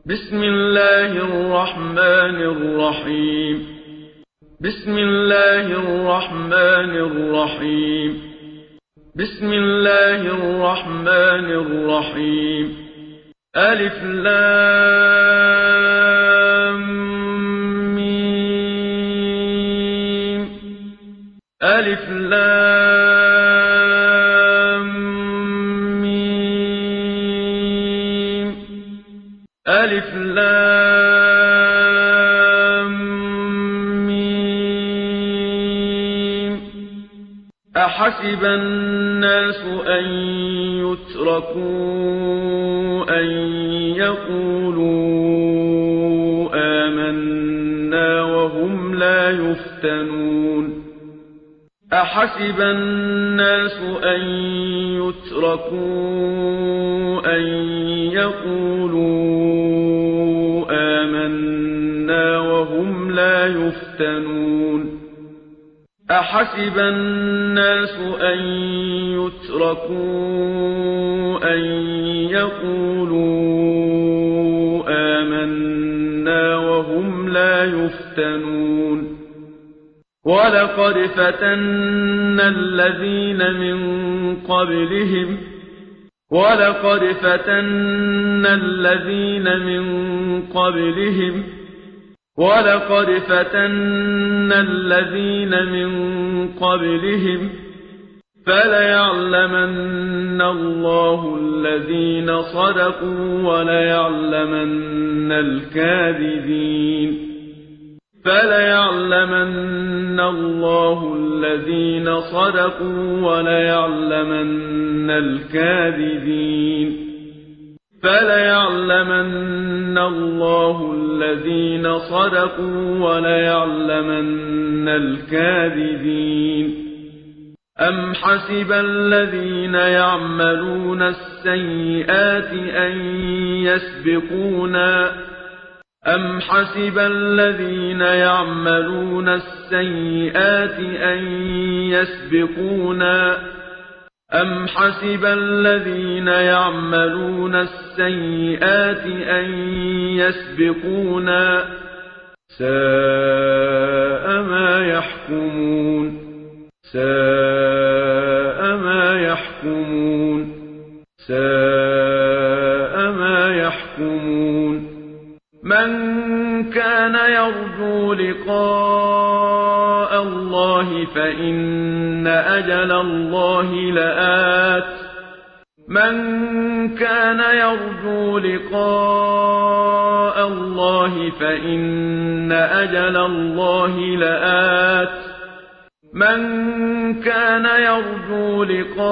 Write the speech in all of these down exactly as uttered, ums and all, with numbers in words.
بسم الله الرحمن الرحيم بسم الله الرحمن الرحيم بسم الله الرحمن الرحيم ألف لام ميم ألف لام ميم ألف لام ميم أحسب الناس أن يتركوا أن يقولوا آمنا وهم لا يفتنون أحسب الناس أن يتركوا أن يقولوا آمنا وهم لا يفتنون أحسب الناس أن يتركوا أن يقولوا آمنا وهم لا يفتنون ولقد فتنا الذين من قبلهم ولقد فتنا الذين من قبلهم ولقد فتنا الذين من قبلهم فليعلمن الله الذين صدقوا وليعلمن الكاذبين فليعلمن الله الذين صدقوا وليعلمن الكاذبين فليعلمن الله الذين صدقوا وليعلمن الكاذبين أم حسب الذين يعملون السيئات أن يسبقونا أم حسب الذين يعملون السيئات أن يسبقونا أم حسب الذين يعملون السيئات أن يسبقونا ساء ما يحكمون ساء ما يحكمون ساء ما يحكمون من كان يرجو لقاء الله فإن أجل الله لآت من كان يرجو لقاء الله فإن أجل الله لآت من كان يرجو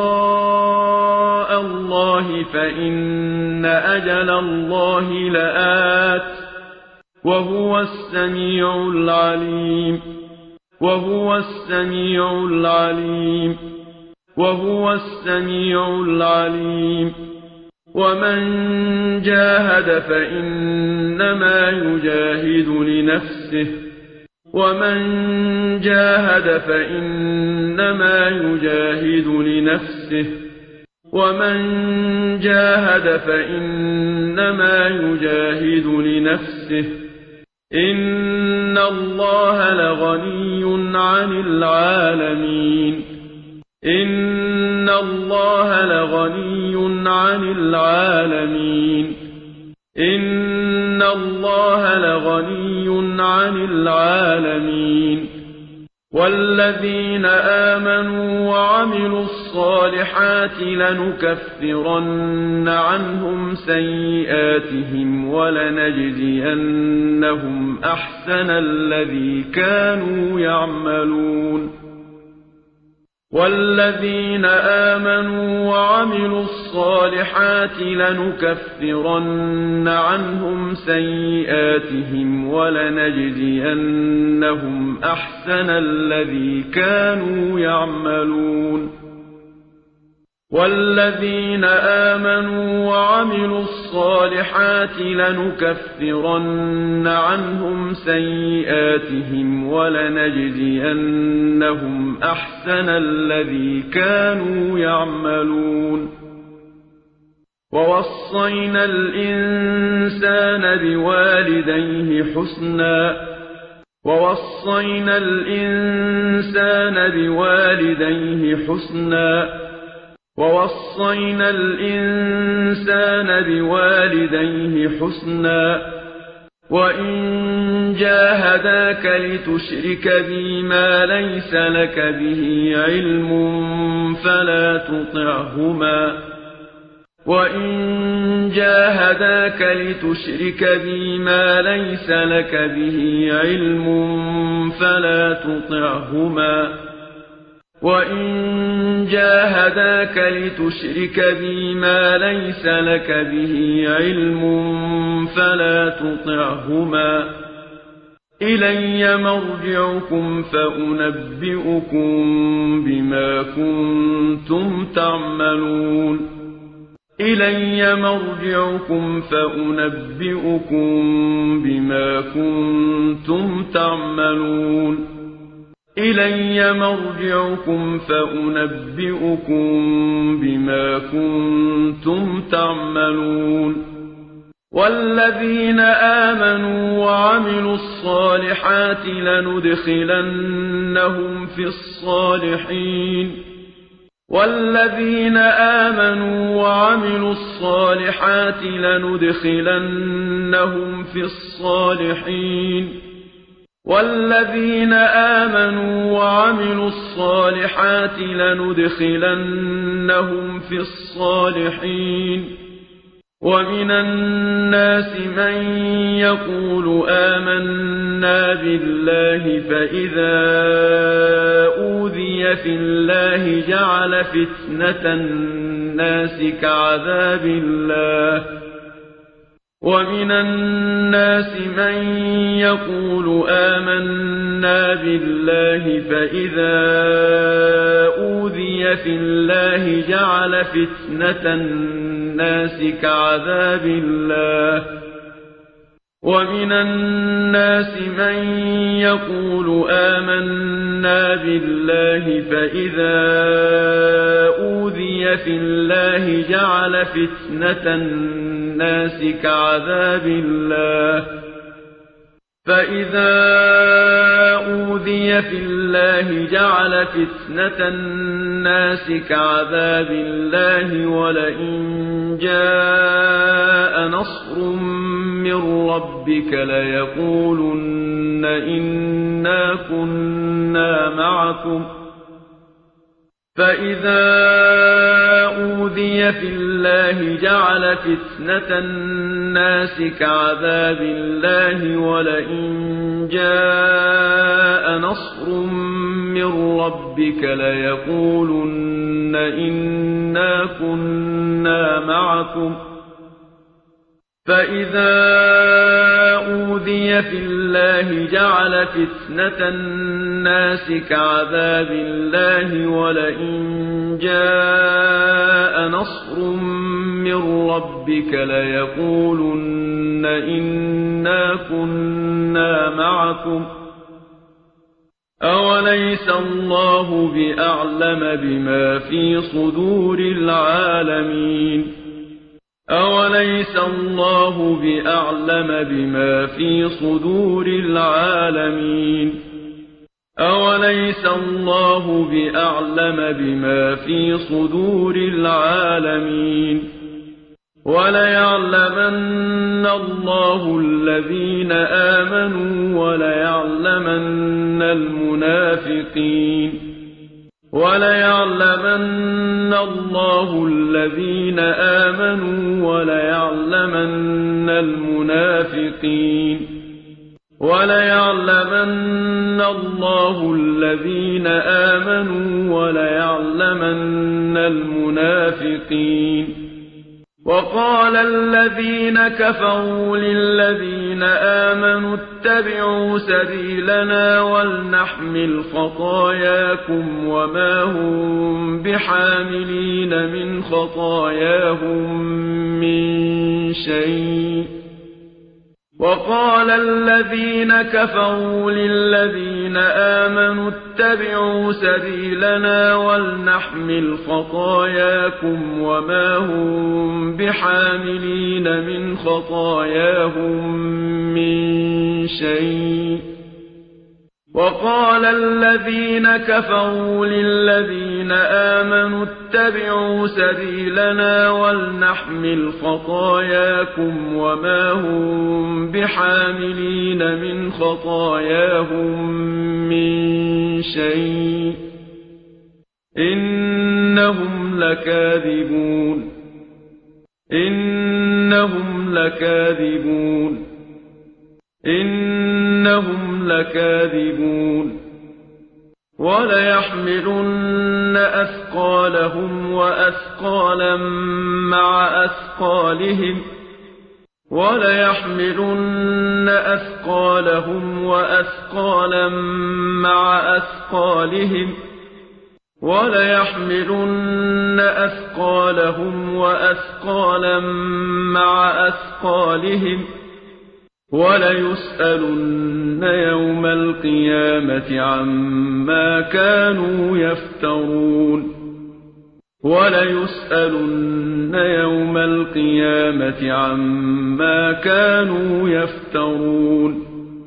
لقاء الله فإن أجل الله لآت وهو السميع العليم وهو السميع العليم وهو السميع العليم ومن جاهد فإنما يجاهد لنفسه ومن جاهد فإنما يجاهد لنفسه ومن جاهد فإنما يجاهد لنفسه إن الله لغني عن العالمين إن الله لغني عن العالمين إن الله لغني عن العالمين والذين آمنوا وعملوا الصالحات لنكفرن عنهم سيئاتهم ولنجزينهم أحسن الذي كانوا يعملون والذين آمنوا وعملوا الصالحات لنكفرن عنهم سيئاتهم ولنجزينهم أحسن الذي كانوا يعملون والذين آمنوا وعملوا الصالحات لنكفرن عنهم سيئاتهم ولنجزينهم أحسن الذي كانوا يعملون ووصينا الإنسان بوالديه حسنا ووصينا الإنسان بوالديه حسنا ووصينا الإنسان بوالديه حسنا وإن جاهداك لتشرك بي ما ليس لك به علم فلا تطعهما وإن جاهداك لتشرك بي ما ليس لك به علم فلا تطعهما وإن جاهداك لتشرك بي ما ليس لك به علم فلا تطعهما إلي مرجعكم فأنبئكم بما كنتم تعملون إلي مرجعكم فأنبئكم بما كنتم تعملون إلي مرجعكم فأنبئكم بما كنتم تعملون والذين آمنوا وعملوا الصالحات لندخلنهم في الصالحين والذين آمنوا وعملوا الصالحات لندخلنهم في الصالحين والذين آمنوا وعملوا الصالحات لندخلنهم في الصالحين ومن الناس من يقول آمنا بالله فإذا أوذي في الله جعل فتنة الناس كعذاب الله ومن الناس من يقول آمنا بالله فإذا أوذي في الله جعل فتنة الناس كعذاب الله ومن الناس من يقول آمنا بالله فإذا أوذي في الله جعل فتنة الناس كعذاب الله فإذا أوذي في الله جعل فتنة الناس كعذاب الله ولئن جاء نصر من ربك ليقولن إنا كنا معكم فإذا أوذي في الله جعل فتنة الناس كعذاب الله ولئن جاء نصر من ربك ليقولن إنا كنا معكم فإذا أوذي في الله جعل فتنة الناس كعذاب الله ولئن جاء نصر من ربك ليقولن إنا كنا معكم أوليس الله بأعلم بما في صدور العالمين أوليس الله بأعلم بما في صدور العالمين أوليس الله بأعلم بما في صدور العالمين وليعلمن الله الذين آمنوا وليعلمن المنافقين وليعلمن الله الذين آمنوا وليعلمن المنافقين وليعلمن الله الذين آمنوا وليعلمن المنافقين وقال الذين كفروا للذين آمنوا اتبعوا سبيلنا ولنحمل خطاياكم وما هم بحاملين من خطاياهم من شيء وقال الذين كفروا للذين آمنوا اتبعوا سبيلنا ولنحمل خطاياكم وما هم بحاملين من خطاياهم من شيء. وقال الذين كفروا للذين آمنوا اتبعوا سبيلنا ولنحمل خطاياكم وما هم بحاملين من خطاياهم من شيء إنهم لكاذبون إنهم لكاذبون إنهم لكاذبون وليحملن أثقالهم وأثقالا مع أثقالهم وليحملن أثقالهم وأثقالا مع أثقالهم وليحملن أثقالهم وأثقالا مع أثقالهم وليسألن يوم القيامة عما كانوا يفترون وليسألن يوم القيامة عما كانوا يفترون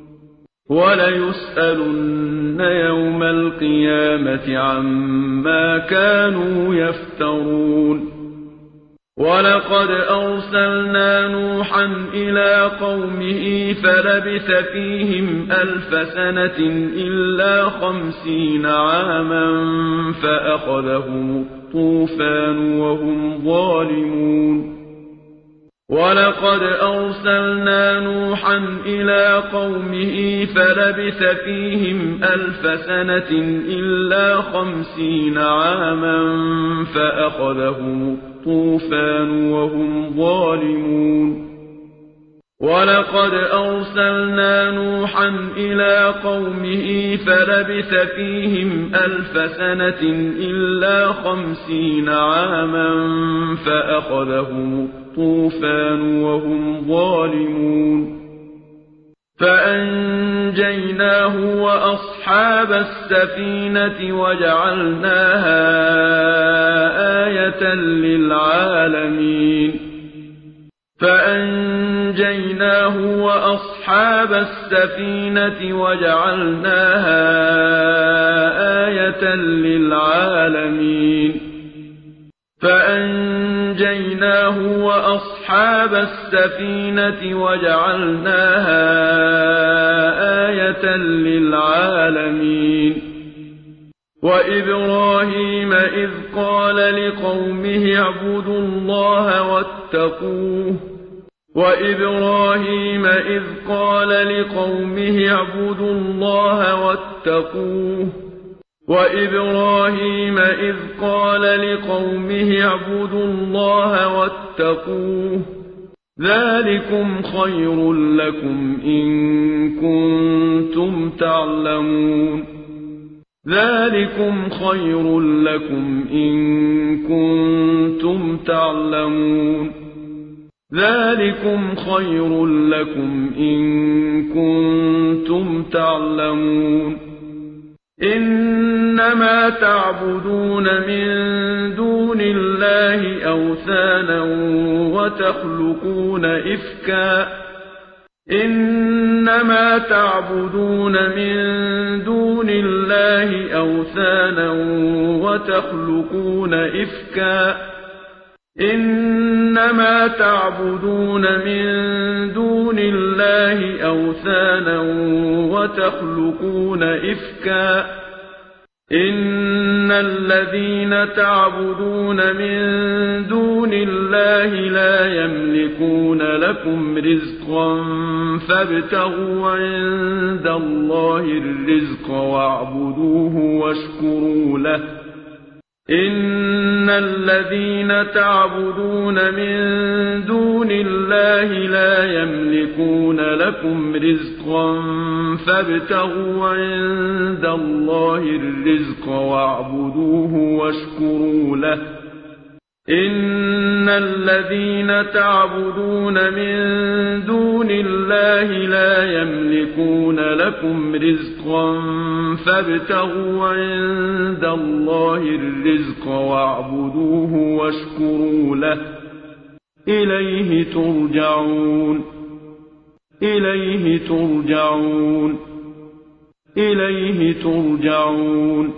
وليسألن يوم القيامة عما كانوا يفترون ولقد أرسلنا نوحا إلى قومه فلبث فيهم ألف سنة إلا خمسين عاما فأخذهم الطوفان وهم ظالمون ولقد أرسلنا نوحا إلى قومه فلبث فيهم ألف سنة إلا خمسين عاما فأخذهم الطوفان وهم ظالمون ولقد أرسلنا نوحا إلى قومه فلبث فيهم ألف سنة إلا خمسين عاما فأخذهم الطوفان وهم ظالمون فأنجيناه وأصحاب السفينة وجعلناها آية للعالمين فأنجيناه وأصحاب السفينة وجعلناها آية للعالمين فأنجيناه وأصحاب السفينة وجعلناها آية للعالمين وإبراهيم إذ قال لقومه اعبدوا الله واتقوه وإبراهيم إذ قال لقومه اعبدوا الله واتقوه وإبراهيم إذ قال لقومه اعبدوا الله واتقوه ذلكم خير لكم إن كنتم تعلمون ذلكم خير لكم إن كنتم تعلمون ذلكم خير لكم إن كنتم تعلمون إنما تعبدون من دون الله أوثانا وتخلقون إفكا إنما تعبدون من دون الله أوثانا وتخلقون إفكا إنما تعبدون من دون الله أوثانا وتخلقون إفكا إن الذين تعبدون من دون الله لا يملكون لكم رزقا فابتغوا عند الله الرزق واعبدوه واشكروا له إن الذين تعبدون من دون الله لا يملكون لكم رزقا فابتغوا عند الله الرزق واعبدوه واشكروا له إن الذين تعبدون من دون الله لا يملكون لكم رزقا فابتغوا عند الله الرزق واعبدوه واشكروا له إليه ترجعون إليه ترجعون إليه ترجعون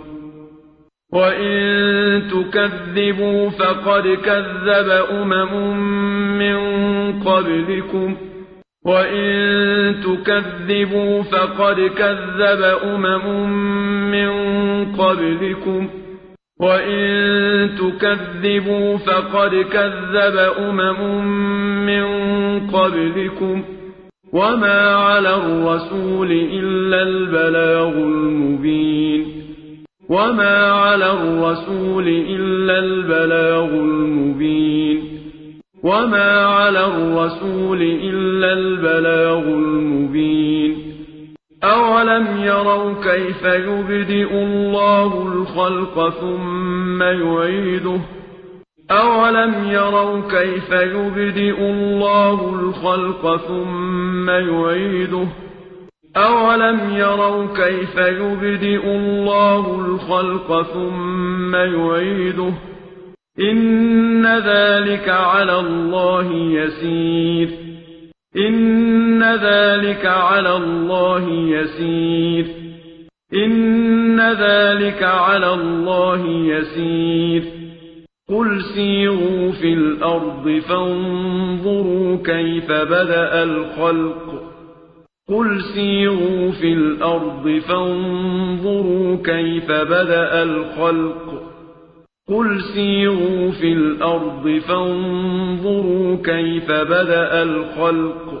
وإن تكذبوا فقد كذب أمم من قبلكم وإن تكذبوا فقد كذب أمم من قبلكم وإن تكذبوا فقد كذب أمم من قبلكم وما على الرسول إلا البلاغ المبين وما على الرسول إلا البلاغ المبين وما على الرسول إلا البلاغ المبين أولم يروا كيف يبدئ الله الخلق ثم يعيده أولم يروا كيف يبدئ الله الخلق ثم يعيده أولم يروا كيف يبدئ الله الخلق ثم يعيده إن ذلك على الله يسير إن ذلك على الله يسير إن ذلك على الله يسير قل سيروا في الأرض فانظروا كيف بدأ الخلق قل سيروا في الأرض فانظروا كيف بدأ الخلق قل سيروا في الأرض فانظروا كيف بدأ الخلق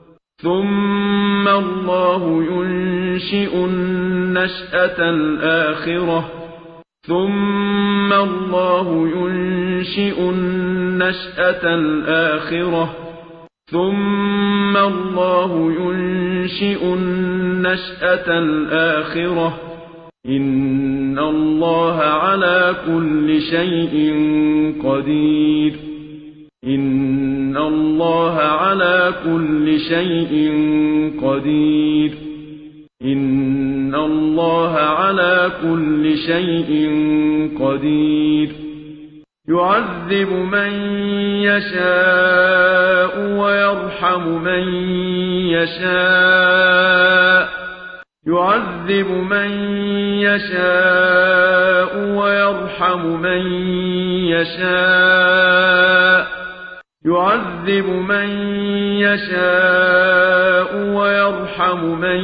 ثم الله ينشئ النشأة الآخرة ثم الله ينشئ النشأة الآخرة ثم الله ينشئ النشأة الآخرة إن الله على كل شيء قدير إن الله على كل شيء قدير إن الله على كل شيء قدير يعذب من يشاء ويرحم من يشاء يعذب من يشاء ويرحم من يشاء يعذب من يشاء ويرحم من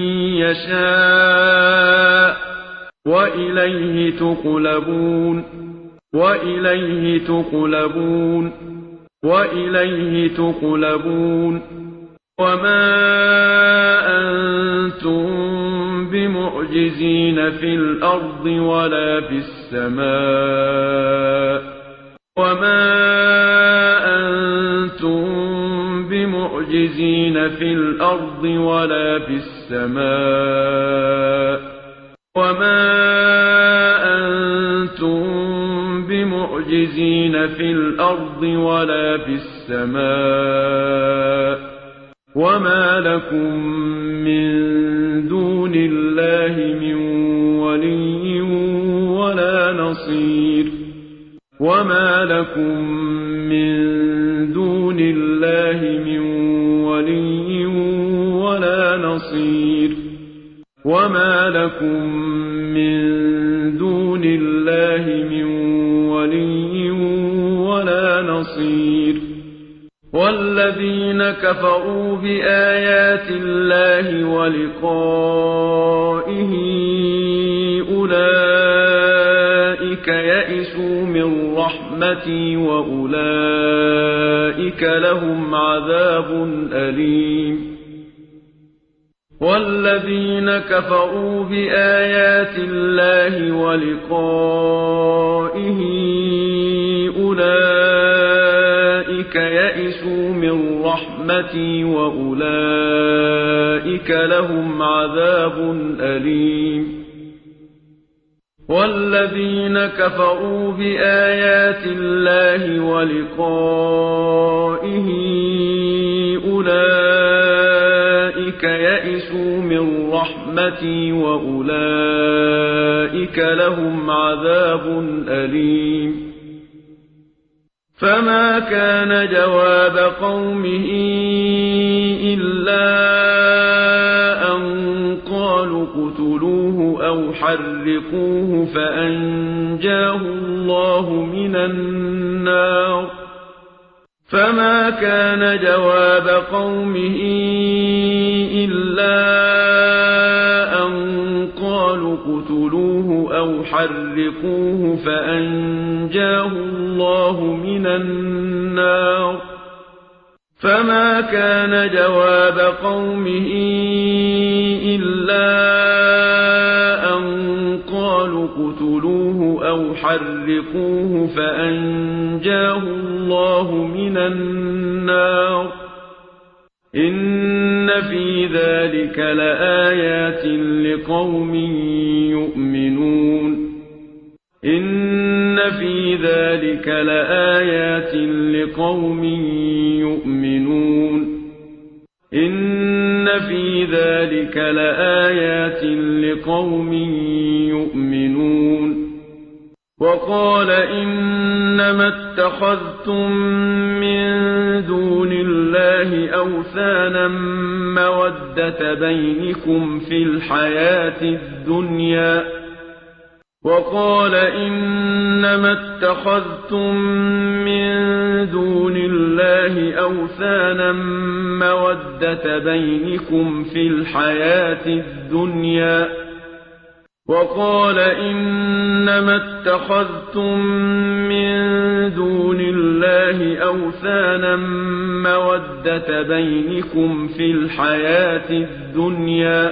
يشاء وإليه تقلبون وإليه تقلبون وإليه تقلبون وما أنتم بمعجزين في الأرض ولا في السماء وما أنتم بمعجزين في الأرض ولا في السماء وما أنتم بمعجزين في الأرض ولا في السماء وما لكم من دون الله من ولي ولا نصير وما لكم من دون الله من ولي ولا نصير وما لكم من دون الله من ولي ولا نصير والذين كفروا بآيات الله ولقائه أولئك يئسوا من رحمتي وأولئك لهم عذاب أليم والذين كفروا بآيات الله ولقائه أولئك يئسوا من رحمتي وأولئك لهم عذاب أليم والذين كفروا بآيات الله ولقائه أولئك يئسوا من رحمتي وأولئك لهم عذاب أليم فما كان جواب قومه إلا أن قالوا اقتلوه أو حرقوه فأنجاه الله من النار فما كان جواب قومه إلا أن قالوا اقتلوه أو حرقوه فأنجاه الله من النار فما كان جواب قومه إلا أن قالوا اقتلوه أو حرقوه فأنجاه الله من النار إن في ذلك لآيات لقوم يؤمنون إن في ذلك لآيات لقوم يؤمنون إن في ذلك لآيات لقوم يؤمنون وقال إنما اتخذتم من دون الله أوثانا مودة بينكم في الحياة الدنيا وقال إنما اتخذتم من دون الله أوثانا مودة بينكم في الحياة الدنيا وقال إنما اتخذتم من دون الله أوثانا مودة بينكم في الحياة الدنيا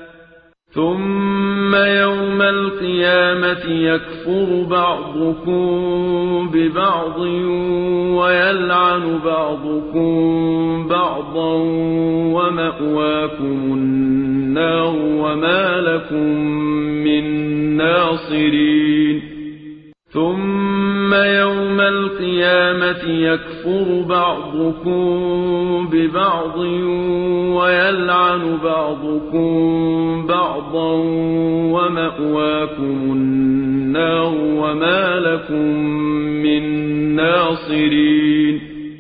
ثم يوم القيامة يكفر بعضكم ببعض ويلعن بعضكم بعضا ومأواكم النار وما لكم من ناصرين ثم يوم القيامة يكفر بعضكم ببعض ويلعن بعضكم بعضا ومأواكم النار وما لكم من ناصرين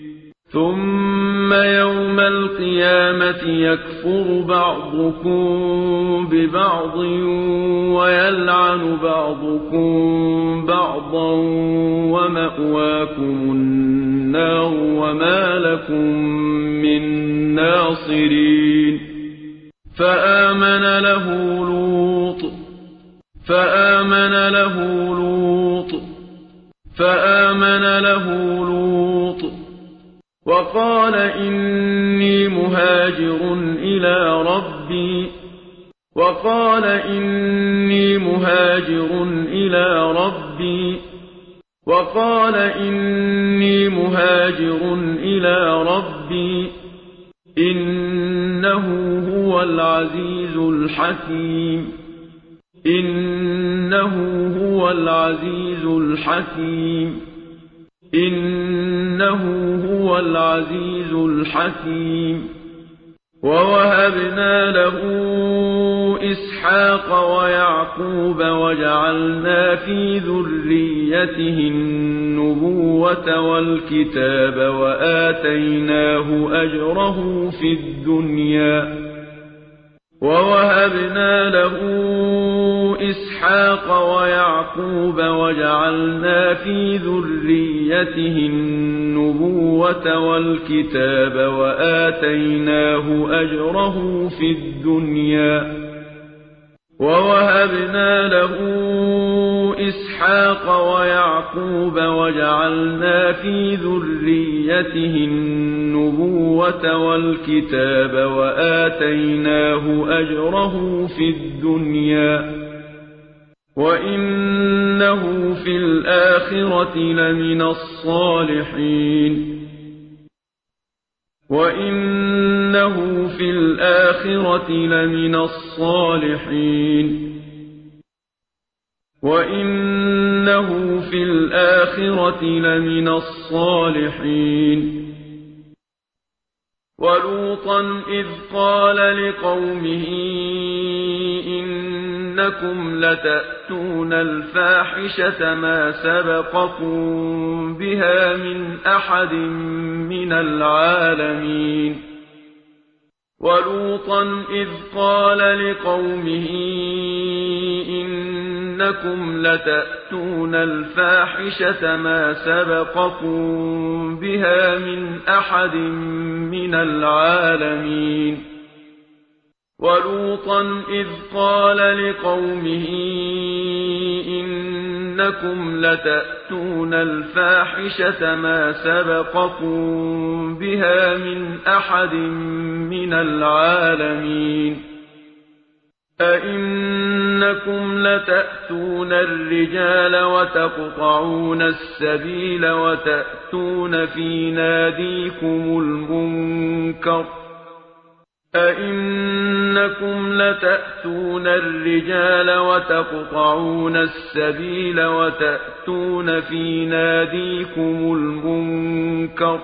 ثم يوم القيامة يكفر بعضكم ببعض ويلعن بعضكم بعضا ومأواكم النار وما لكم من ناصرين فآمن له لوط فآمن له لوط فآمن له لوط وقال إني مهاجر إلى ربي وقال إني مهاجر إلى ربي وقال إني مهاجر إلى ربي إنه هو العزيز الحكيم إنه هو العزيز الحكيم إنه هو العزيز الحكيم ووهبنا له إسحاق ويعقوب وجعلنا في ذريته النبوة والكتاب وآتيناه أجره في الدنيا ووهبنا له إسحاق ويعقوب وجعلنا في ذريته النبوة والكتاب وآتيناه أجره في الدنيا ووهبنا له إسحاق ويعقوب وجعلنا في ذريته النبوة والكتاب وآتيناه أجره في الدنيا وإنه في الآخرة لمن الصالحين وإنه في الآخرة لمن الصالحين وإنه في الآخرة لمن الصالحين. ولوطا إذ قال لقومه إنكم لتأتون الفاحشة ما سبقكم بها من أحد من العالمين. ولوطا إذ قال لقومه إنكم لتأتون الفاحشة ما سبقكم بها من أحد من العالمين. ولوطا إذ قال لقومه إنكم لتأتون الفاحشة ما سبقكم بها من أحد من العالمين. أئنكم لتأتون الرجال وتقطعون السبيل وتأتون في ناديكم المنكر أئنكم لتأتون الرجال وتقطعون السبيل وتأتون في ناديكم المنكر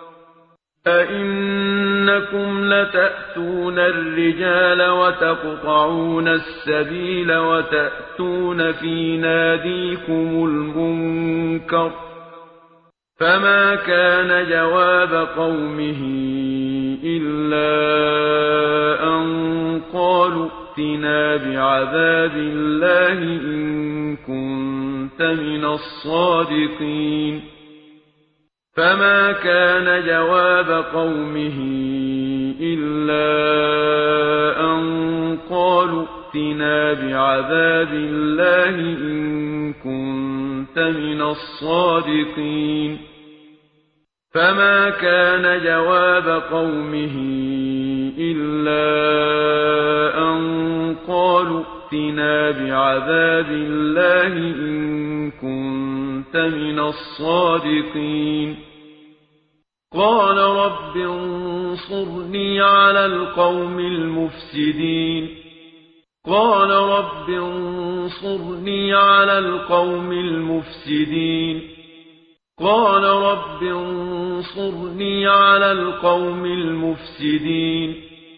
أئنكم لتأتون الرجال وتقطعون السبيل وتأتون في ناديكم المنكر فما كان جواب قومه إلا أن قالوا ائتنا بعذاب الله إن كنت من الصادقين. فما كان جواب قومه إلا أن قالوا ائتنا بعذاب الله إن كنت من الصادقين. فما كان جواب قومه إلا أن قالوا ائتنا بعذاب الله إن كنت من الصادقين. قال رب انصرني على القوم المفسدين. قال رب انصرني على القوم المفسدين. قال رب انصرني على القوم المفسدين.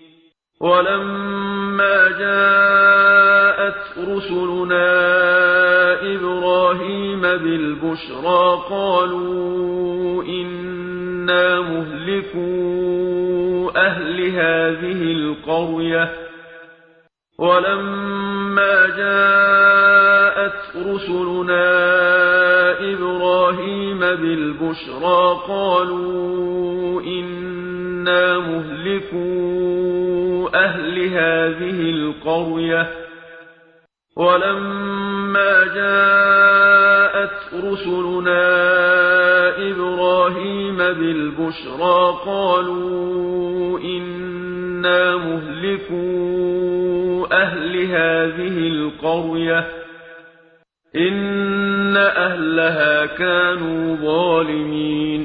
ولما جاءت رسلنا إبراهيم بالبشرى قالوا إنا مهلكو أهل هذه القرية ولما جاءت رسلنا إبراهيم بالبشرى قالوا إنا مهلكو أهل هذه القرية ولما جاءت رسلنا إبراهيم بالبشرى قالوا إنا مهلكو أهل هذه القرية إن أهلها كانوا ظالمين.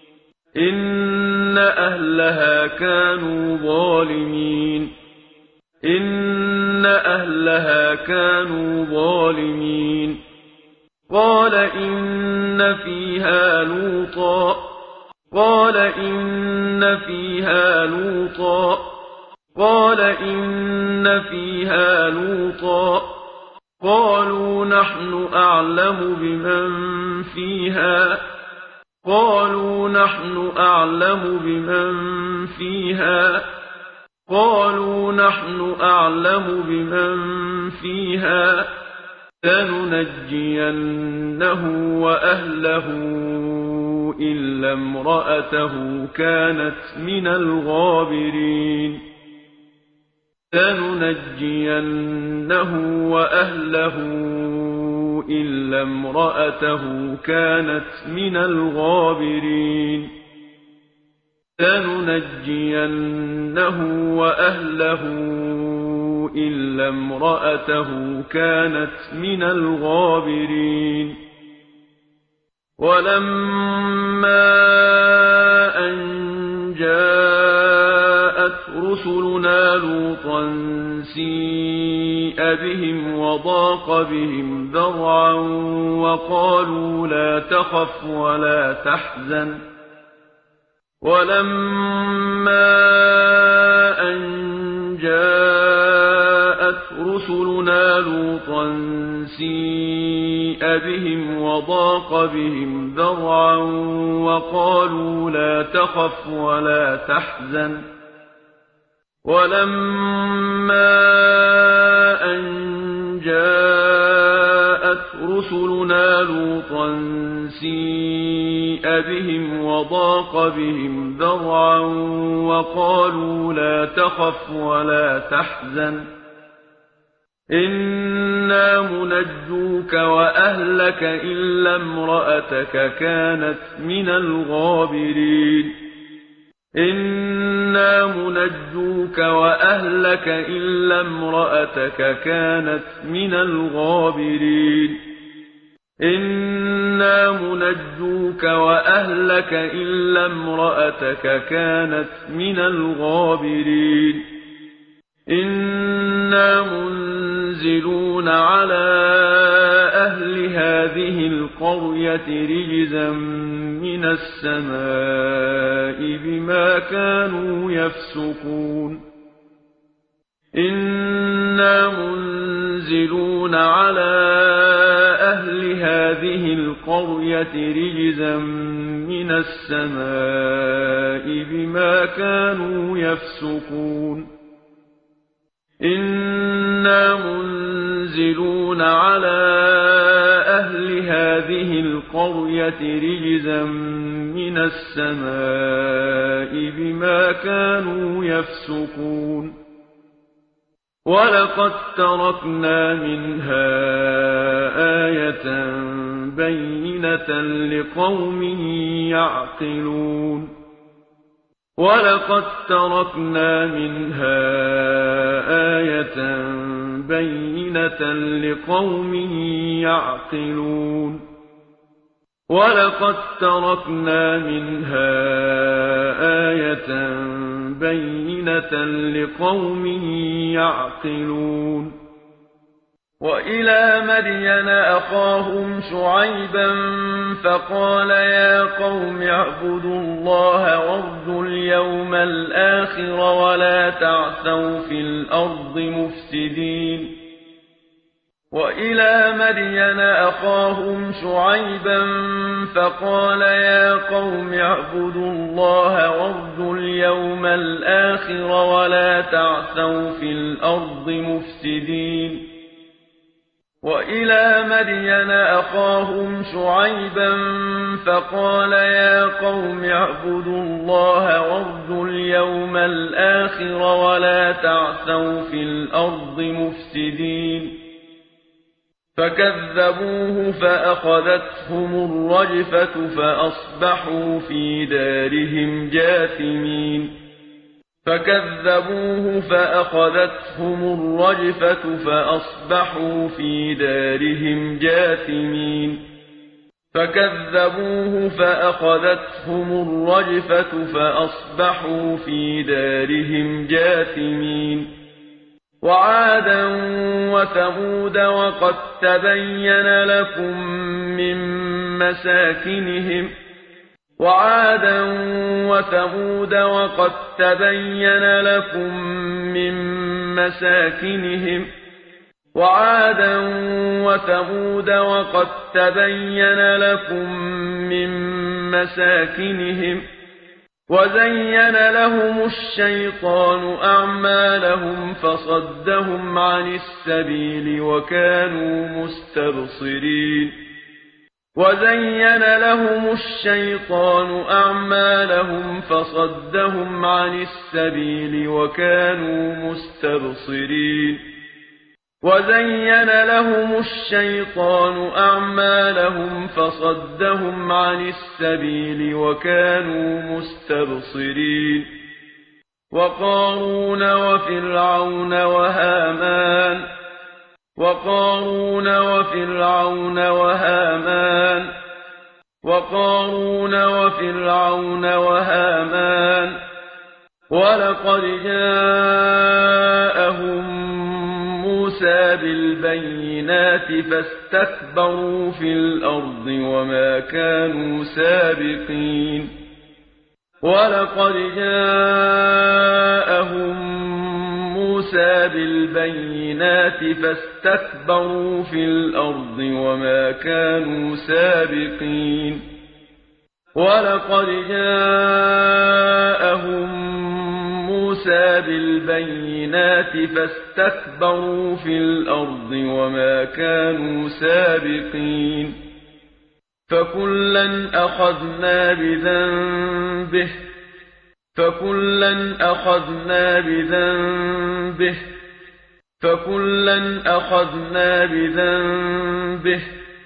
إن أهلها كانوا ظالمين. إن أهلها كانوا ظالمين. قال إن فيها لوطا قال إن فيها لوطا قال إن فيها لوطا قالوا نحن أعلم بمن فيها قالوا نحن أعلم بمن فيها قالوا نحن أعلم بمن فيها لننجينه وأهله إلا امرأته كانت من الغابرين. لننجينه وأهله إلا امرأته كانت من الغابرين. لننجينه وأهله إلا امرأته كانت من الغابرين. ولما أن جاءت رسلنا لوطا سيء بهم وضاق بهم ذرعا وقالوا لا تخف ولا تحزن ولما أن جاءت رسلنا لوطا سيء بهم وضاق بهم ذرعا وقالوا لا تخف ولا تحزن ولما أن جاءت رسلنا لوطا سيء بهم وضاق بهم ذرعا وقالوا لا تخف ولا تحزن إنا منجوك وأهلك إلا امرأتك كانت من الغابرين إنا منجوك وأهلك إلا امرأتك كانت من الغابرين إنا منجوك وأهلك إلا امرأتك كانت من الغابرين إنا منزلون على أهل هذه القرية رجزا من السماء بما كانوا يفسقون إنا منزلون على أهل هذه القرية رجزا من السماء بما كانوا يفسقون إنا منزلون على أهل هذه القرية رجزا من السماء بما كانوا يفسقون ولقد تركنا منها آية بينة لقوم يعقلون ولقد تركنا منها آية بينة لقوم يعقلون ولقد تركنا منها آية بينة لقوم يعقلون وإلى مدين أخاهم شعيبا فقال يا قوم اعبدوا الله وارجوا اليوم الآخر ولا تعثوا في الأرض مفسدين وإلى مدين أخاهم شعيبا فقال يا قوم اعبدوا الله وارجوا اليوم الآخر ولا تعثوا في الأرض مفسدين وإلى مدين أخاهم شعيبا فقال يا قوم اعبدوا الله وارجوا اليوم الآخر ولا تعثوا في الأرض مفسدين فكذبوه فأخذتهم الرجفة فأصبحوا في دارهم جاثمين فكذبوه فأخذتهم الرجفة فأصبحوا في دارهم جاثمين فكذبوه فأخذتهم الرجفة فأصبحوا في دارهم جاثمين وعادا وثمود وقد تبين لكم من مساكنهم وعادا وثمود وقد تبين لكم من مساكنهم وعادا وثمود وقد تبين لكم من مساكنهم وزين لهم الشيطان أعمالهم فصدهم عن السبيل وكانوا مستبصرين وزين لهم الشيطان أعمالهم فصدهم عن السبيل وكانوا مستبصرين وزين لهم الشيطان أعمالهم فصدهم عن السبيل وكانوا مستبصرين وقارون وفرعون وهامان وقارون وفرعون وهامان وقارون وفرعون وهامان ولقد جاءهم موسى بالبينات فاستكبروا في الأرض وما كانوا سابقين ولقد جاءهم موسى بالبينات فاستكبروا في الأرض وما كانوا سابقين ولقد جاءهم موسى بالبينات فاستكبروا في الأرض وما كانوا سابقين فكلا أخذنا بذنبه فكلا أخذنا بذنبه فكلا أخذنا بذنبه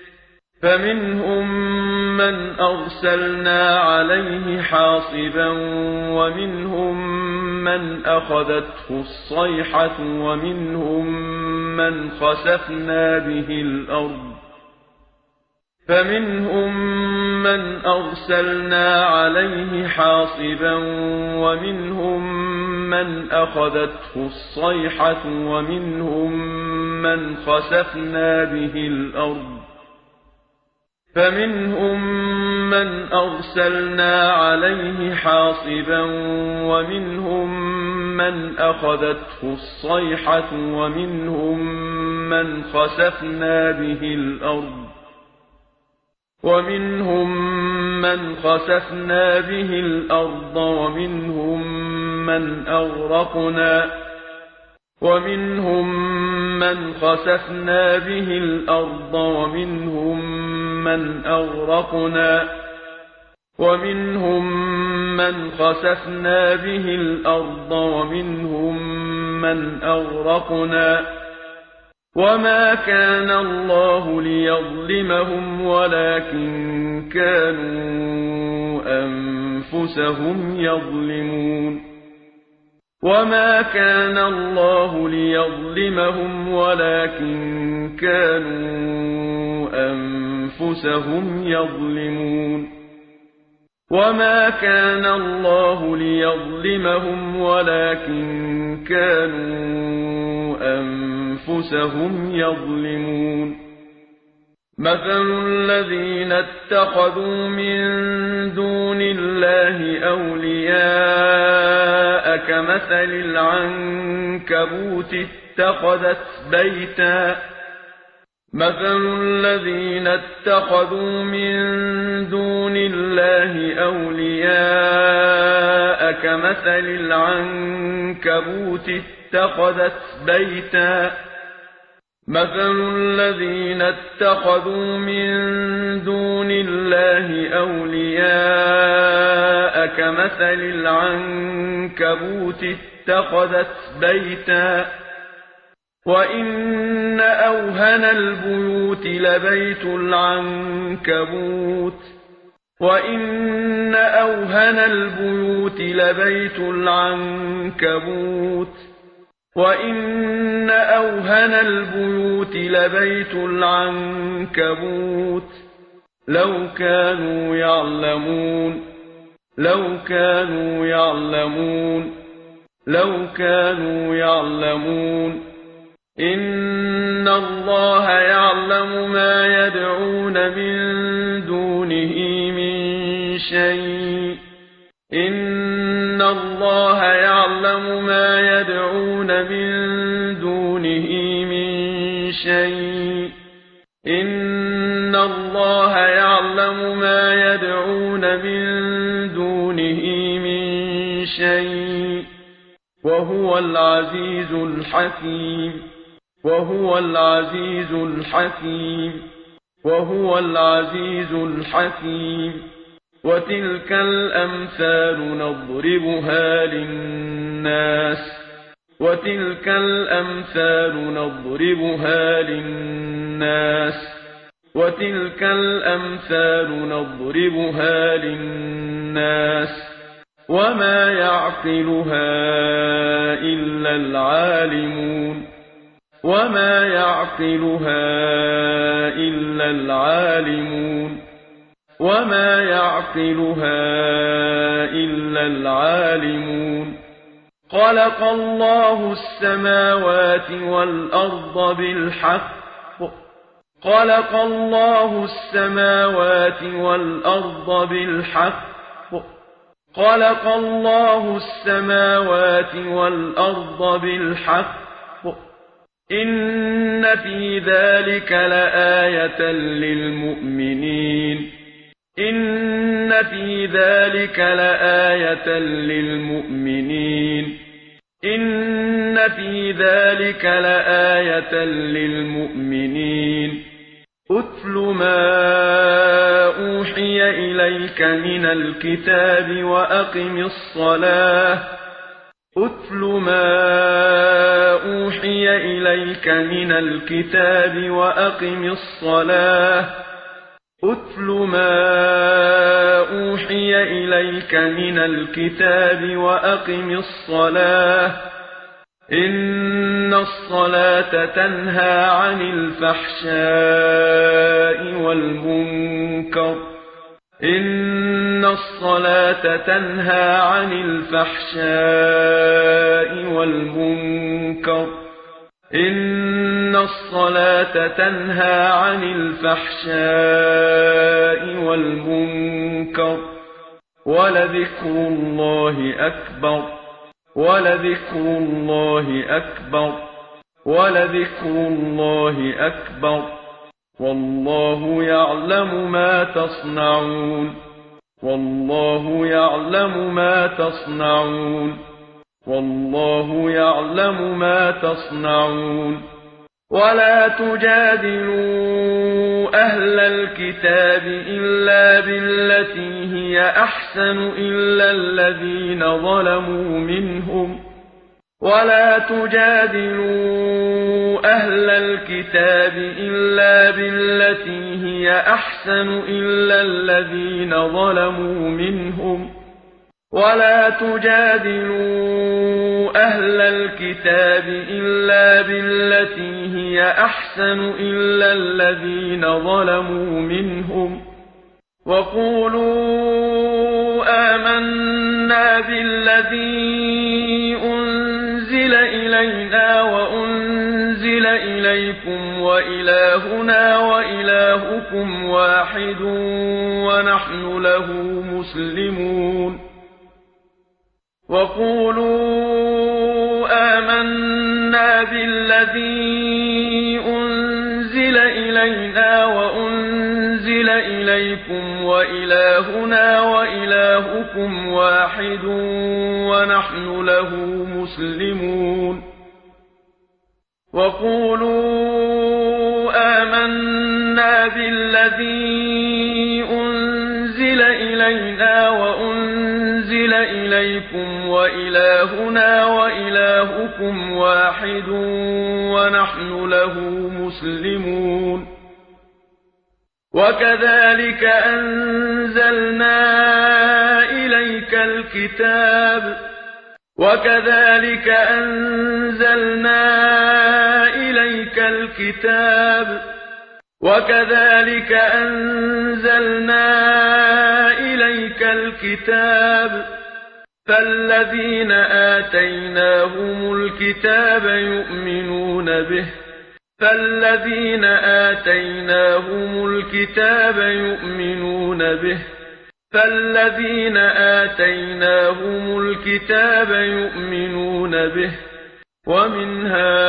فمنهم من أرسلنا عليه حاصبا ومنهم من أخذته الصيحة ومنهم من خسفنا به الأرض فمنهم من أرسلنا عليه حاصبا ومنهم من أخذته الصيحة ومنهم من خسفنا به الأرض فمنهم من أرسلنا عليه حاصبا ومنهم من أخذته الصيحة ومنهم من خسفنا به الأرض ومنهم من خسفنا به الأرض ومنهم من أغرقنا ومنهم من خسفنا به الأرض ومنهم من أغرقنا ومنهم من خسفنا به الأرض ومنهم من أغرقنا وما كان الله ليظلمهم ولكن كانوا أنفسهم يظلمون وما كان الله ليظلمهم ولكن كانوا أنفسهم يظلمون وما كان الله ليظلمهم ولكن كانوا أنفسهم يظلمون مثل الذين اتخذوا من دون الله أولياء كمثل العنكبوت اتخذت بيتا مثل الذين اتخذوا من دون الله أولياء كمثل العنكبوت اتخذت بيتا مثل الذين اتخذوا من دون الله أولياء كمثل العنكبوت اتخذت بيتا وإن أوهن البيوت لبيت العنكبوت وإن أوهن البيوت لبيت العنكبوت وإن أوهن البيوت لبيت العنكبوت لو كانوا يعلمون لو كانوا يعلمون لو كانوا يعلمون إن الله يعلم ما يدعون من دونه من شيء إن الله يعلم ما يدعون من دونه من شيء إن الله يعلم ما يدعون من دونه من شيء وهو العزيز الحكيم وهو العزيز الحكيم وهو العزيز الحكيم وتلك الأمثال نضربها للناس وتلك الأمثال نضربها للناس وتلك الأمثال نضربها للناس وما يعقلها إلا العالمون وما يعقلها إلا العالمون وما يعقلها إلا العالمون خلق الله السماوات والأرض بالحق خلق الله السماوات والأرض بالحق خلق الله السماوات والأرض بالحق إن في ذلك لآية للمؤمنين إن في ذلك لآية للمؤمنين إن في ذلك لآية للمؤمنين أتل ما أوحي إليك من الكتاب وأقم الصلاة أتل ما أوحي إليك من الكتاب وأقم الصلاة أتل ما أوحي إليك من الكتاب وأقم الصلاة إن الصلاة تنهى عن الفحشاء والمنكر إن الصلاة تنهى عن الفحشاء والمنكر إن الصلاة تنهى عن الفحشاء والمنكر ولذكر الله أكبر ولذكر الله أكبر ولذكر الله أكبر والله يعلم ما تصنعون والله يعلم ما تصنعون والله يعلم ما تصنعون ولا تجادلوا أهل الكتاب إلا بالتي هي أحسن إلا الذين ظلموا منهم ولا تجادلوا أهل الكتاب إلا بالتي هي أحسن إلا الذين ظلموا منهم ولا تجادلوا أهل الكتاب إلا بالتي هي أحسن إلا الذين ظلموا منهم وقولوا آمنا بالذي أنزل إلينا وأنزل إليكم وإلهنا وإلهكم واحد ونحن له مسلمون وقولوا آمنا بالذي أنزل إلينا وأنزل إليكم وإلهنا وإلهكم واحد ونحن له مسلمون وقولوا آمنا بالذي أنزل إلينا وأنزل إليكم وإلهنا وإلهكم واحد ونحن له مسلمون وكذلك أنزلنا إليك الكتاب وكذلك أنزلنا إليك الكتاب وكذلك أنزلنا إليك الكتاب فالذين آتيناهم الكتاب يؤمنون به فالذين آتيناهم الكتاب يؤمنون به فالذين آتيناهم الكتاب يؤمنون به ومن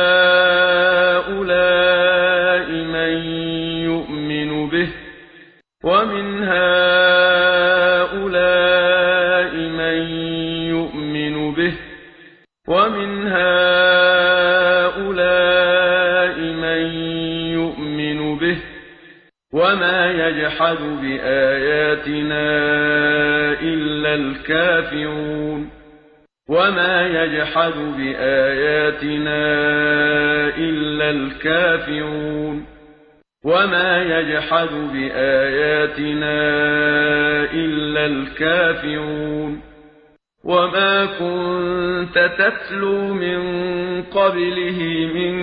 هؤلاء من يؤمن به ومن هؤلاء من يؤمن به ومن هؤلاء من يؤمن به وما يجحد بآياتنا إلا الكافرون وما يجحد بآياتنا إلا الكافرون وما يجحد بآياتنا إلا الكافرون وما كنت تتلو من قبله من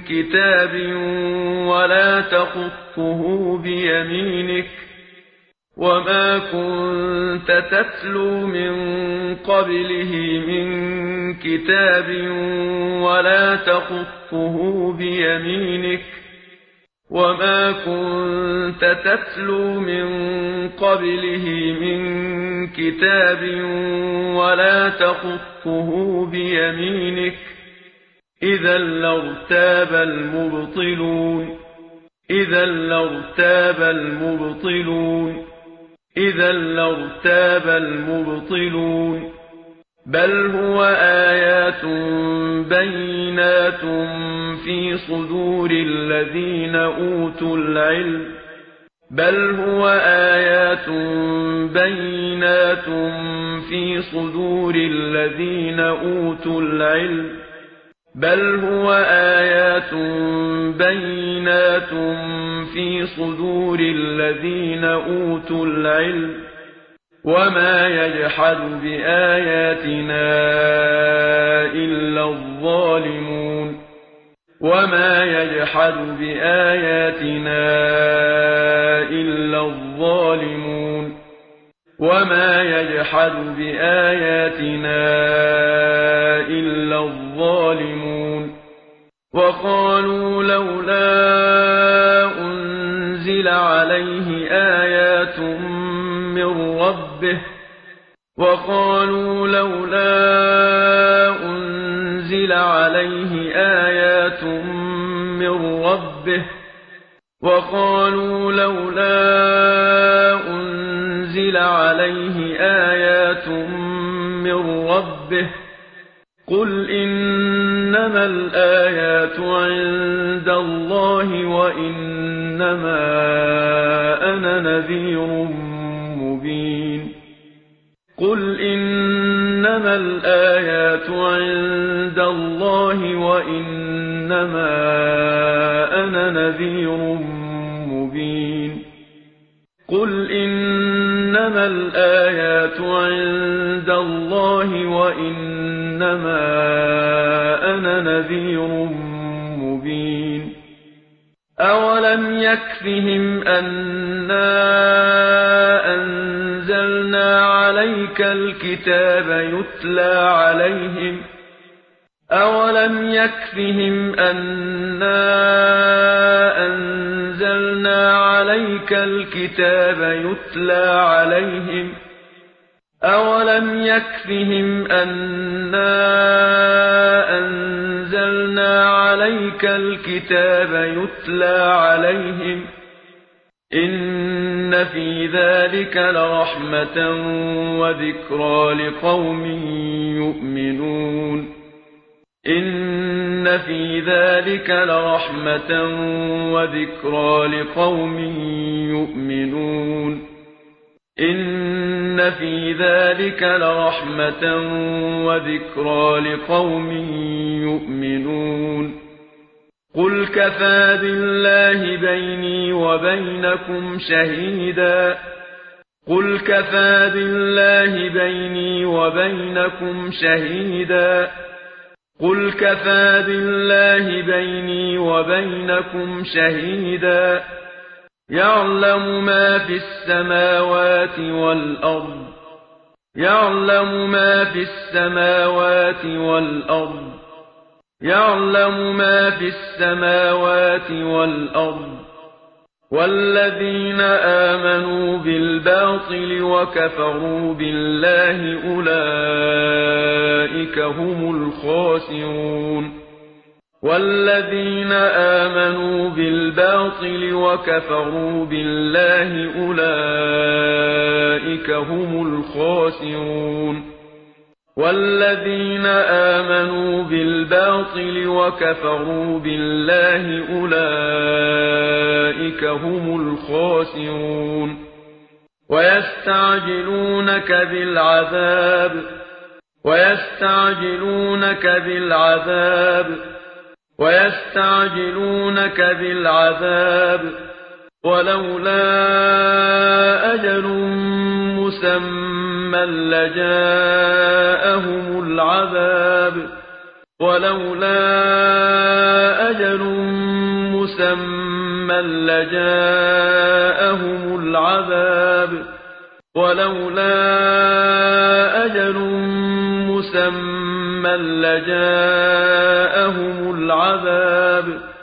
كتاب ولا تخطه بيمينك وما كنت تتلو من قبله من كتاب ولا تخطه بيمينك وما كنت تتلو من قبله من كتاب ولا تخطه بيمينك إذا لارتاب المبطلون إذا لارتاب المبطلون إذا لارتاب المبطلون بل هو آيات بينات في صدور الذين أوتوا العلم بل هو آيات بينات في صدور الذين أوتوا العلم بل هو آيات بينات في صدور الذين أوتوا العلم وما يجحد بآياتنا إلا الظالمون وما يجحد بآياتنا إلا الظالمون وما يجحد بآياتنا إلا الظالمون وقالوا لولا أنزل عليه آيات من ربه وقالوا لولا أنزل عليه آيات من ربه وقالوا لولا أنزل عليه آيات من ربه قل إنما الآيات عند الله وإنما أنا نذير مبين قل إنما الآيات عند الله وإنما أنا نذير مبين قل إنما الآيات عند الله وإنما أنا نذير مبين أولم يكفهم أنا أنزلنا عليك الكتاب يتلى عليهم أولم يكفهم أنا أنزلنا عليك الكتاب يتلى عليهم أولم يكفهم أنا أنزلنا عليك الكتاب يتلى عليهم إن في ذلك لرحمة وذكرى لقوم يؤمنون إن في ذلك لرحمة وذكرى لقوم يؤمنون إن في ذلك لرحمة وذكرى لقوم يؤمنون قل كفى بالله بيني وبينكم شهيدا قل كفى بالله بيني وبينكم شهيدا قل كفى بالله بيني وبينكم شهيدا يعلم ما في السماوات والأرض يعلم ما في السماوات والأرض يعلم ما في السماوات والأرض والذين آمنوا بالباطل وكفروا بالله أولئك هم الخاسرون والذين آمنوا بالباطل وكفروا بالله أولئك هم الخاسرون والذين آمنوا بالباطل وكفروا بالله أولئك هم الخاسرون ويستعجلونك بالعذاب ويستعجلونك بالعذاب ويستعجلونك بالعذاب ولولا أجل مسمى لجاءهم العذاب ولولا أجل مسمى لجاءهم العذاب ولولا أجل مسمى لجاءهم العذاب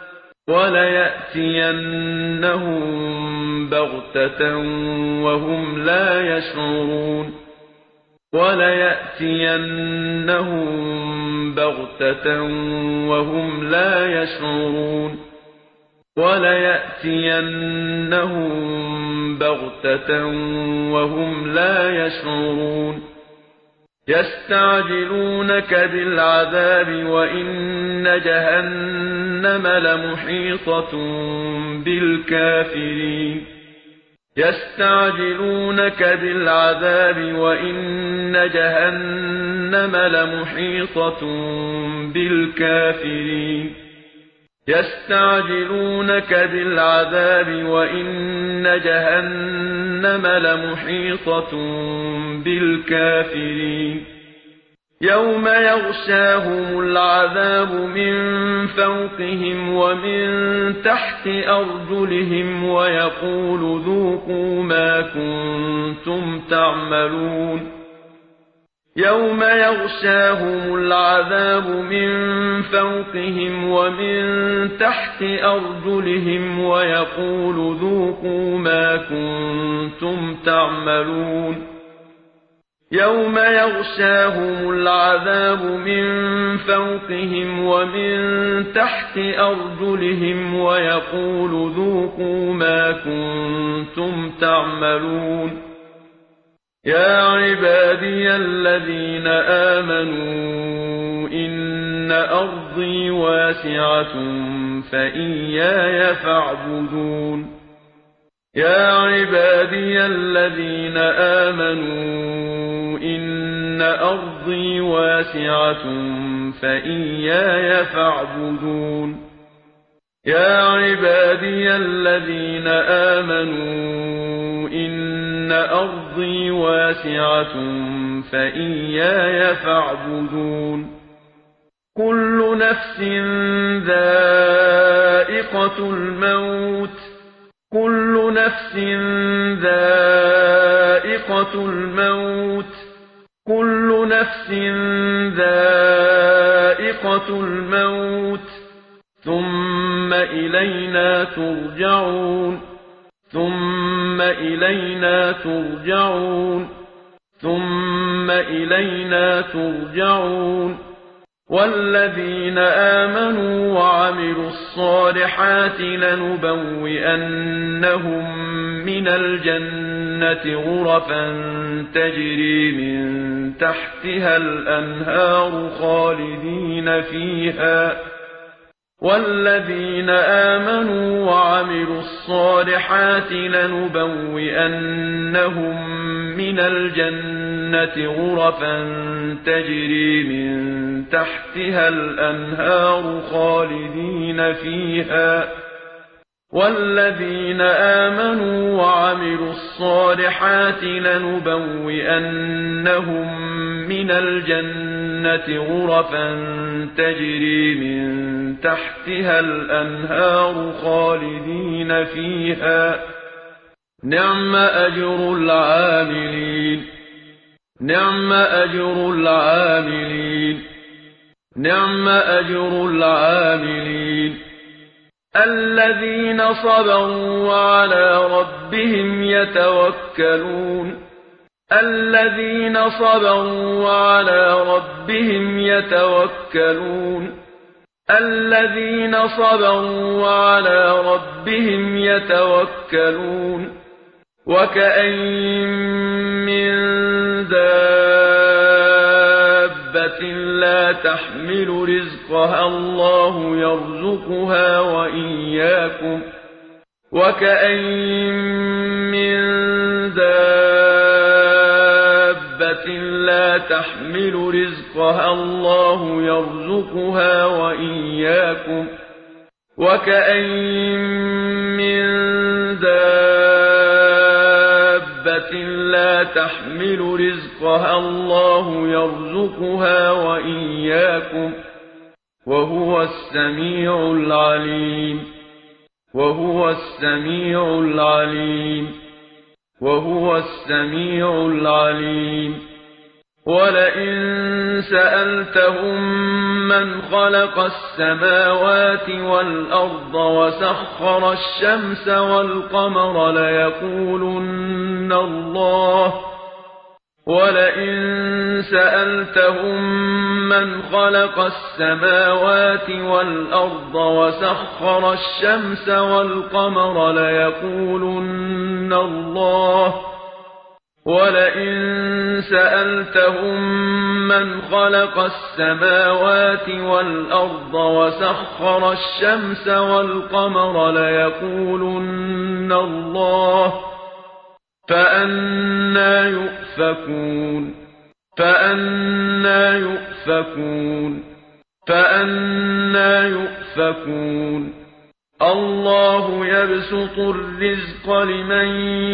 وليأتينهم بغتة وهم لا يشعرون وليأتينهم بغتة وهم لا يشعرون وليأتينهم بغتة وهم لا يشعرون يستعجلونك بالعذاب وإن جهنم لمحيطة بالكافرين يستعجلونك بالعذاب وإن جهنم لمحيطة بالكافرين يستعجلونك بالعذاب وإن جهنم لمحيطة بالكافرين يوم يغشاهم العذاب من فوقهم ومن تحت أرجلهم ويقول ذوقوا ما كنتم تعملون يوم يغشاهم العذاب من فوقهم ومن تحت أرجلهم ويقول ذوقوا ما كنتم تعملون يوم يغشاهم العذاب من فوقهم ومن تحت أرجلهم ويقول ذوقوا ما كنتم تعملون يا عبادي الذين آمنوا إن أرضي واسعة فإياي فاعبدون يا عبادي الذين آمنوا إن أرضي واسعة فإياي فاعبدون يا عبادي الذين آمنوا إن أرضي واسعة فإياي فاعبدون كل نفس ذائقة الموت كل نفس ذائقة الموت كل نفس ذائقة الموت ثم إلينا ترجعون ثم إلينا ترجعون ثم إلينا ترجعون والذين آمنوا وعملوا الصالحات لنبوئنهم من الجنة غرفا تجري من تحتها الأنهار خالدين فيها والذين آمنوا وعملوا الصالحات لنبوئنهم من الجنة غرفا تجري من تحتها الأنهار خالدين فيها والذين آمنوا وعملوا الصالحات لنبوئنهم من الجنة غرفا تجري من تحتها الأنهار خالدين فيها نعم أجر العاملين نعم أجر العاملين نعم أجر العاملين الذين صبروا وعلى ربهم يتوكلون الذين صبروا وعلى ربهم يتوكلون الذين صبروا وعلى ربهم يتوكلون وكأين من دابة لا تحمل رزقها الله يرزقها وإياكم وكأين من دابة لا تحمل رزقها الله يرزقها وإياكم وكأين من دابة لا تحمل رزقها الله يرزقها وإياكم وهو السميع العليم وهو السميع العليم وهو السميع العليم ولئن سألتهم من خلق السماوات والأرض وسخر الشمس والقمر ليقولن الله ولئن سألتهم من خلق السماوات والأرض وسخر الشمس والقمر ليقولن الله ولئن سألتهم من خلق السماوات والأرض وسخر الشمس والقمر ليقولن الله فأنى يؤفكون فأنى يؤفكون فأنى يؤفكون الله يبسط الرزق لمن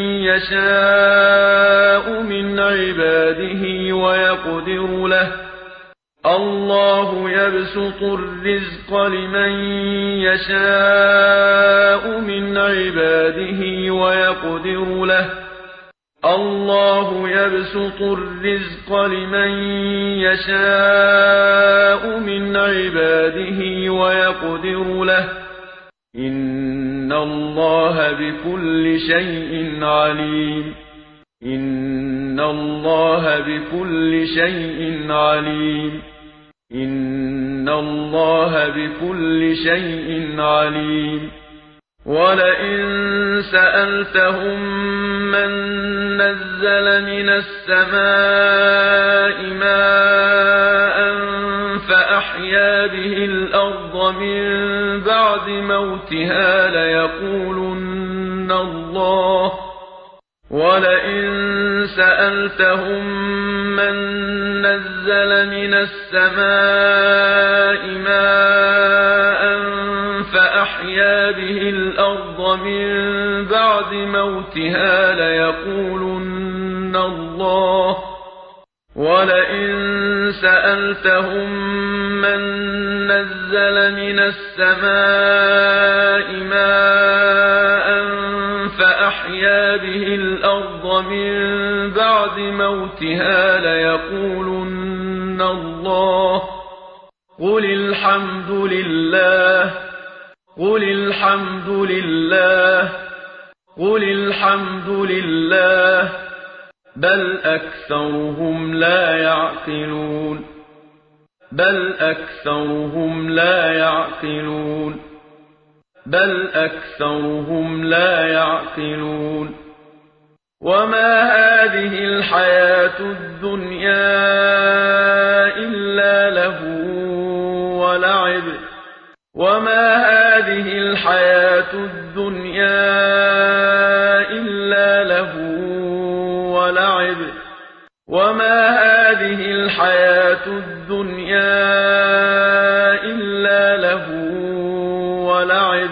يشاء من عباده ويقدر له الله يبسط الرزق لمن يشاء من عباده ويقدر له الله يبسط الرزق لمن يشاء من عباده ويقدر له إن الله بكل شيء عليم إن الله بكل شيء عليم إن الله بكل شيء عليم ولئن سألتهم من نزل من السماء ماء فأحيا به الأرض من بعد موتها ليقولن الله ولئن سألتهم من نزل من السماء ماء فأحيا به الأرض من بعد موتها ليقولن الله ولئن سألتهم من نزل من السماء ماء فأحيا به الأرض من بعد موتها ليقولن الله قل الحمد لله قل الحمد لله قل الحمد لله بل أكثرهم لا يعقلون بل أكثرهم لا يعقلون بل أكثرهم لا يعقلون وما هذه الحياة الدنيا إلا له ولعب وما هذه الحياة الدنيا إلا له ولعب وما هذه الحياة الدنيا إلا له ولعب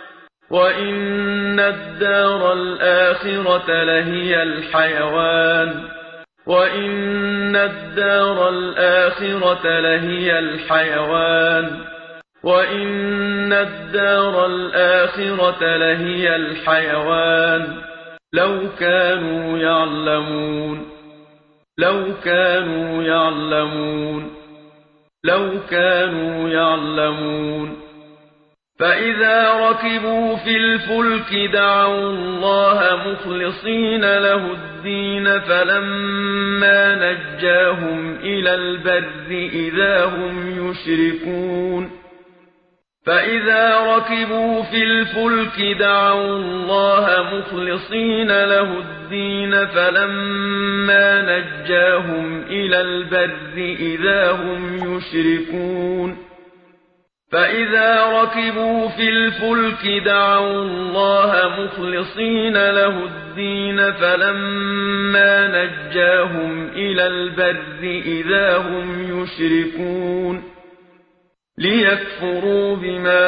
وإن الدار الآخرة لهي الحيوان وإن الدار الآخرة لهي الحيوان وإن الدار الآخرة لهي الحيوان لو كانوا يعلمون لو كانوا يعلمون لو كانوا يعلمون فإذا ركبوا في الفلك دعوا الله مخلصين له الدين فلما نجاهم إلى البر إذا هم يشركون فإذا ركبوا في الفلك دعوا الله مخلصين له الدين فلما نجاهم إلى البر إذا هم يشركون فإذا ركبوا في الفلك دعوا الله مخلصين له الدين فلما نجاهم إلى البر إذا هم يشركون ليكفروا بما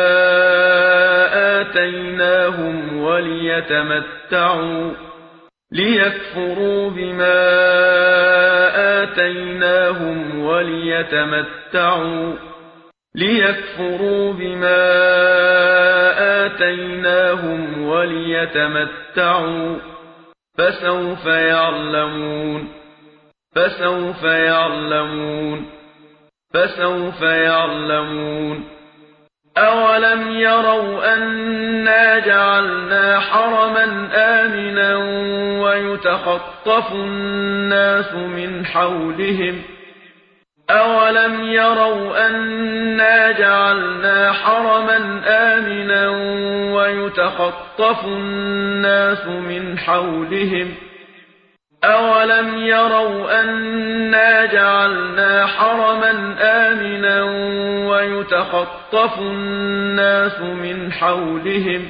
آتيناهم وليتمتعوا ليكفروا بما آتيناهم وليتمتعوا ليكفروا بما آتيناهم وليتمتعوا فسوف يعلمون فسوف يعلمون فسوف يعلمون أولم يروا أنا جعلنا حرما آمنا ويتخطف الناس من حولهم أولم يروا أنا جعلنا حرما آمنا ويتخطف الناس من حولهم أولم يروا أنا جعلنا حرما آمنا ويتخطف الناس من حولهم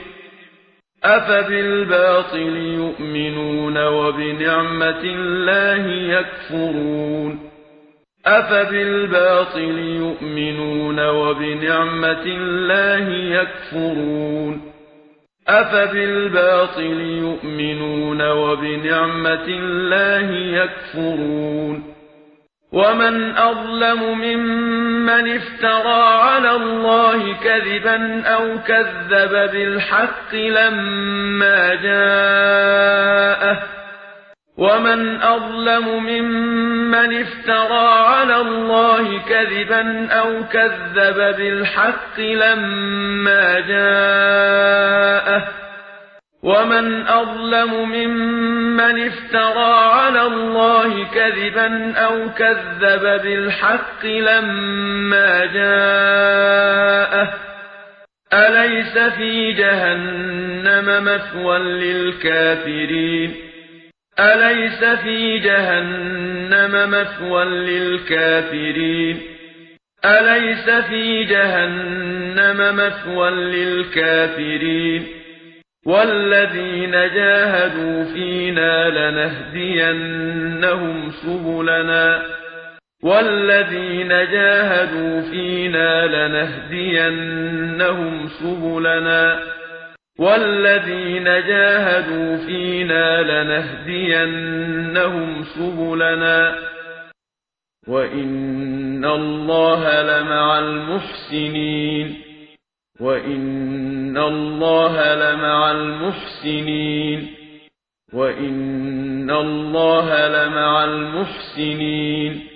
أفبالباطل يؤمنون وبنعمة الله يكفرون أفبالباطل يؤمنون وبنعمة الله يكفرون أفبالباطل يؤمنون وبنعمة الله يكفرون ومن أظلم ممن افترى على الله كذبا أو كذب بالحق لما جاءه ومن أظلم ممن افترى على الله كذبا أو كذب بالحق لما جاءه ومن أظلم ممن افترى على الله كذبا أو كذب بالحق لما جاءه أليس في جهنم مثوى للكافرين أليس في جهنم مثوى للكافرين أليس في جهنم مثوى للكافرين والذين جاهدوا فينا لنهدينهم سبلنا والذين جاهدوا فينا لنهدينهم سبلنا والذين جاهدوا فينا لنهدينهم سبلنا وإن الله لمع المحسنين وإن الله لمع المحسنين وإن الله لمع المحسنين